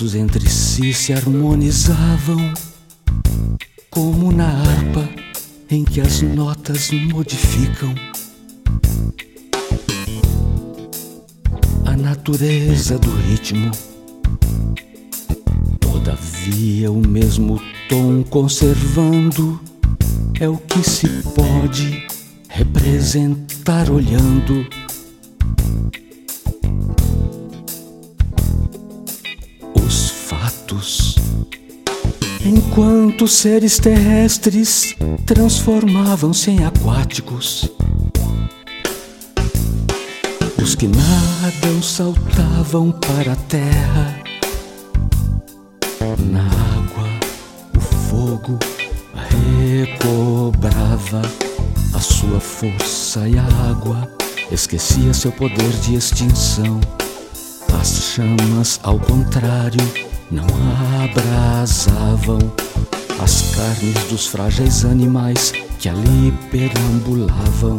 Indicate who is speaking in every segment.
Speaker 1: elementos entre si se harmonizavam, como na harpa em que as notas modificam a natureza do ritmo. Todavia o mesmo tom conservando é o que se pode representar olhando. Os fatos, enquanto seres terrestres transformavam-se em aquáticos. Os que nadam saltavam para a terra. Na água, o fogo recobrava a sua força e a água esquecia seu poder de extinção. As chamas, ao contrário, não abrasavam as carnes dos frágeis animais que ali perambulavam.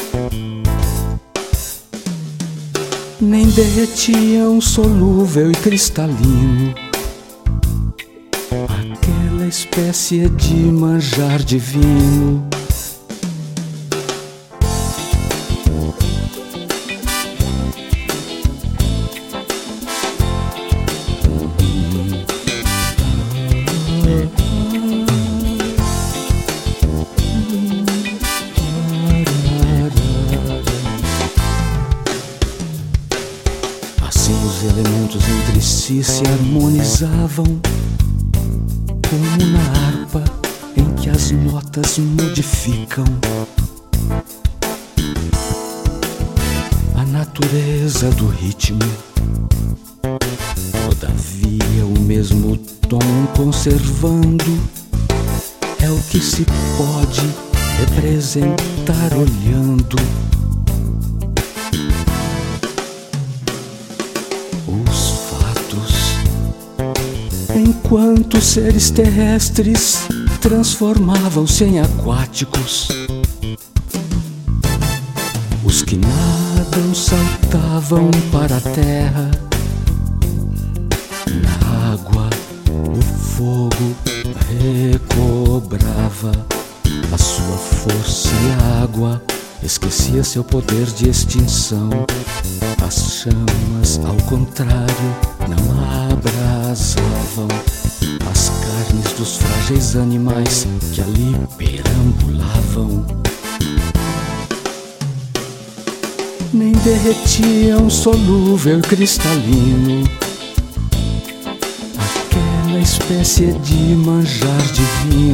Speaker 1: Nem derretiam solúvel e cristalino aquela espécie de manjar divino. Assim os elementos entre si se harmonizavam, como na harpa em que as notas modificam a natureza do ritmo. Todavia o mesmo tom conservando é o que se pode representar olhando. Os fatos, enquanto seres terrestres transformavam-se em aquáticos. Os que nadam saltavam para a terra. Na água, o fogo recobrava a sua força e a água esquecia seu poder de extinção. As chamas, ao contrário, não abrasavam as carnes dos frágeis animais que ali perambulavam. Nem derretiam solúvel e cristalino aquela espécie de manjar divino.